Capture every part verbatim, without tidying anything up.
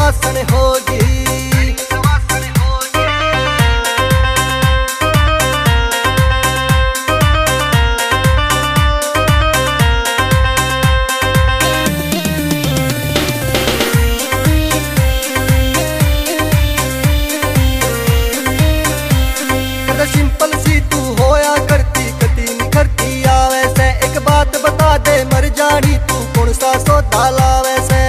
सवासन होगी। सिंपल सी तू होया करती कती निखरती आवे से, एक बात बता दे मर जानी तू कौन सा सौदा लावे से।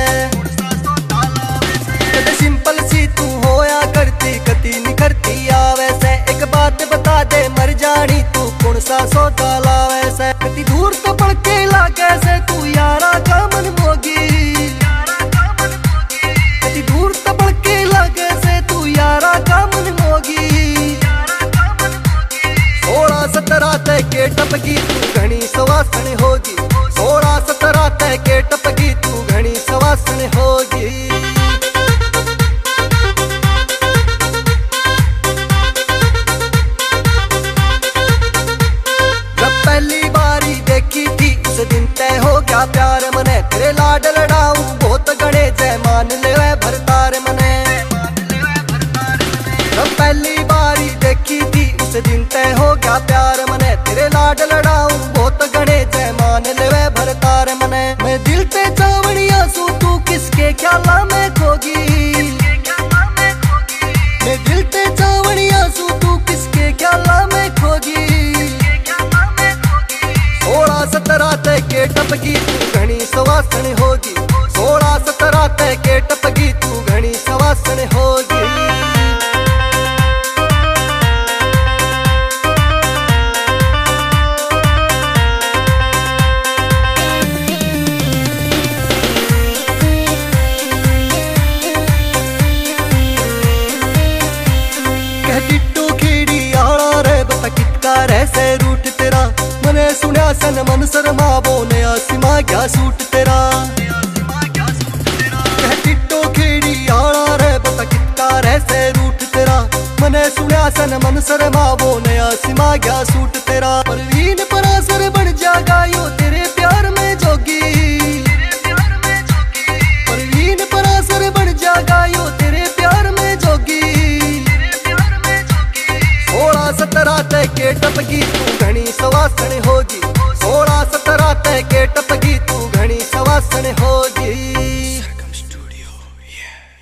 सिंपल सी तू होया करती कती निखरती आवे से, एक बात बता दे मर जानी तू कौन सा सौदा लावे से। कती दूर तो पड़ के लागे से तू यारा का मन मोगी, कती दूर तो पड़ के लागे से तू यारा का मन मोगी। सोलह सत्रह तय के टपकी तू घनी सवासन होगी, सोलह सत्रह तय के टपकी तू घनी सवासन होगी। जब पहली बारी देखी थी उस दिन तय हो गया प्यार मने, तेरे लाड लड़ाऊं बहुत गणे जय मान ले भरतार मने। जब पहली बारी देखी थी उस दिन तय हो गया प्यार मने, तेरे लाड लड़ाऊं बहुत गणे जय मान ले भरतार मने। मैं दिल ते चावड़िया सू तू किसके ख्याला में खोगी, मैं दिल ते चावड़िया सू तू किसके ख्याला में खोगी। सोलह सत्रह तय के टपकी तू घनी सवासन होगी, सोलह सत्रह तय के टपकी तू घनी सवासन होगी। ऐसे रूट तेरा मने सुना सन मन शर्मा बोने आसिमा गया सूट तेरा। टिट्टो खेड़ी आला रे बता कितकार ऐसे रूट तेरा, मने सुना सन मन शर्मा बोने आसिमा गया सूट तेरा। परवीन परासर बन जागा यो तेरे प्यार में जोगी, परवीन परासर बन जागा यो तेरे प्यार में जोगी। सोलह सत्रह तय के टपकी तू घनी सवासन होगी, सोलह सत्रह तय के टपकी तू घनी सवासन हो।